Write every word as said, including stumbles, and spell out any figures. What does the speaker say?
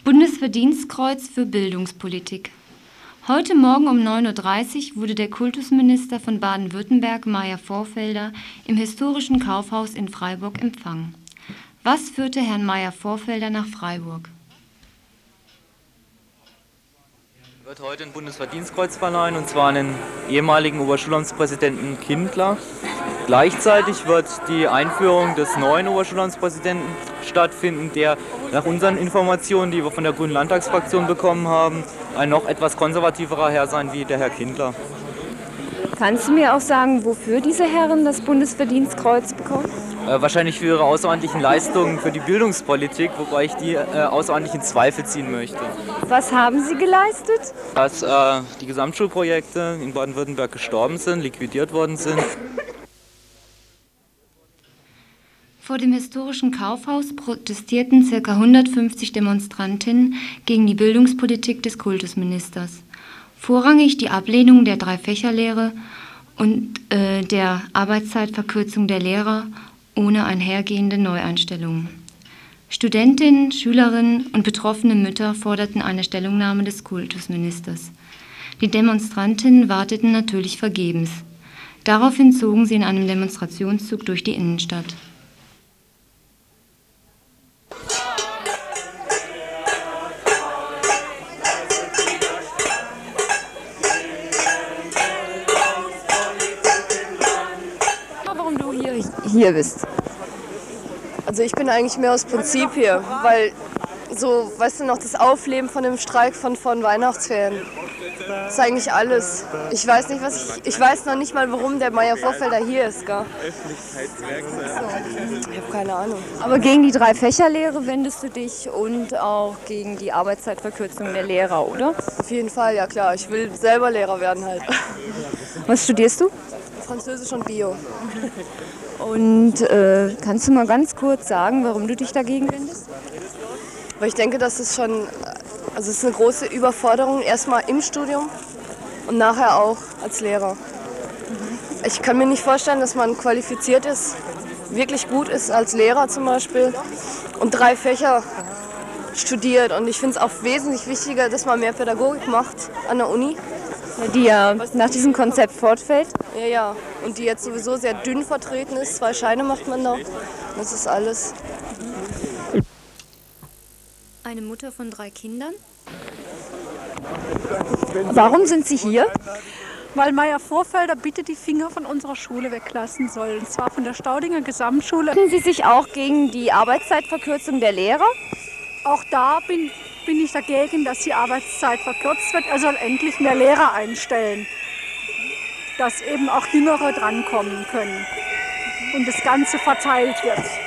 Bundesverdienstkreuz für Bildungspolitik. Heute Morgen um neun Uhr dreißig wurde der Kultusminister von Baden-Württemberg, Meyer Vorfelder, im historischen Kaufhaus in Freiburg empfangen. Was führte Herrn Meyer Vorfelder nach Freiburg? Er wird heute ein Bundesverdienstkreuz verleihen, und zwar an den ehemaligen Oberschulamtspräsidenten Kindler. Gleichzeitig wird die Einführung des neuen Oberschulamtspräsidenten stattfinden, der nach unseren Informationen, die wir von der Grünen Landtagsfraktion bekommen haben, ein noch etwas konservativerer Herr sein wie der Herr Kindler. Kannst du mir auch sagen, wofür diese Herren das Bundesverdienstkreuz bekommen? Äh, wahrscheinlich für ihre außerordentlichen Leistungen für die Bildungspolitik, wobei ich die äh, außerordentlich in Zweifel ziehen möchte. Was haben sie geleistet? Dass äh, die Gesamtschulprojekte in Baden-Württemberg gestorben sind, liquidiert worden sind. Vor dem historischen Kaufhaus protestierten ca. hundertfünfzig Demonstrantinnen gegen die Bildungspolitik des Kultusministers. Vorrangig die Ablehnung der Dreifächerlehre und äh, der Arbeitszeitverkürzung der Lehrer ohne einhergehende Neueinstellungen. Studentinnen, Schülerinnen und betroffene Mütter forderten eine Stellungnahme des Kultusministers. Die Demonstrantinnen warteten natürlich vergebens. Daraufhin zogen sie in einem Demonstrationszug durch die Innenstadt. Warum du hier, hier bist? Also ich bin eigentlich mehr aus Prinzip hier, weil so, weißt du noch, das Aufleben von dem Streik von, von Weihnachtsferien, das ist eigentlich alles. Ich weiß nicht, was ich, ich weiß noch nicht mal, warum der Meyer Vorfelder hier ist, gell? Ich habe keine Ahnung. Aber gegen die Dreifächerlehre wendest du dich und auch gegen die Arbeitszeitverkürzung der Lehrer, oder? Auf jeden Fall, ja klar. Ich will selber Lehrer werden halt. Was studierst du? Französisch und Bio. Und äh, kannst du mal ganz kurz sagen, warum du dich dagegen wendest? Aber ich denke, das ist schon, also es ist eine große Überforderung, erstmal im Studium und nachher auch als Lehrer. Ich kann mir nicht vorstellen, dass man qualifiziert ist, wirklich gut ist als Lehrer zum Beispiel und drei Fächer studiert. Und ich finde es auch wesentlich wichtiger, dass man mehr Pädagogik macht an der Uni. Die ja nach diesem Konzept fortfällt. Ja, ja. Und die jetzt sowieso sehr dünn vertreten ist. Zwei Scheine macht man noch. Das ist alles. Eine Mutter von drei Kindern? Warum sind Sie hier? Weil Meyer Vorfelder bitte die Finger von unserer Schule weglassen soll. Und zwar von der Staudinger Gesamtschule. Wehren Sie sich auch gegen die Arbeitszeitverkürzung der Lehrer? Auch da bin, bin ich dagegen, dass die Arbeitszeit verkürzt wird. Er soll endlich mehr Lehrer einstellen, dass eben auch Jüngere drankommen können und das Ganze verteilt wird.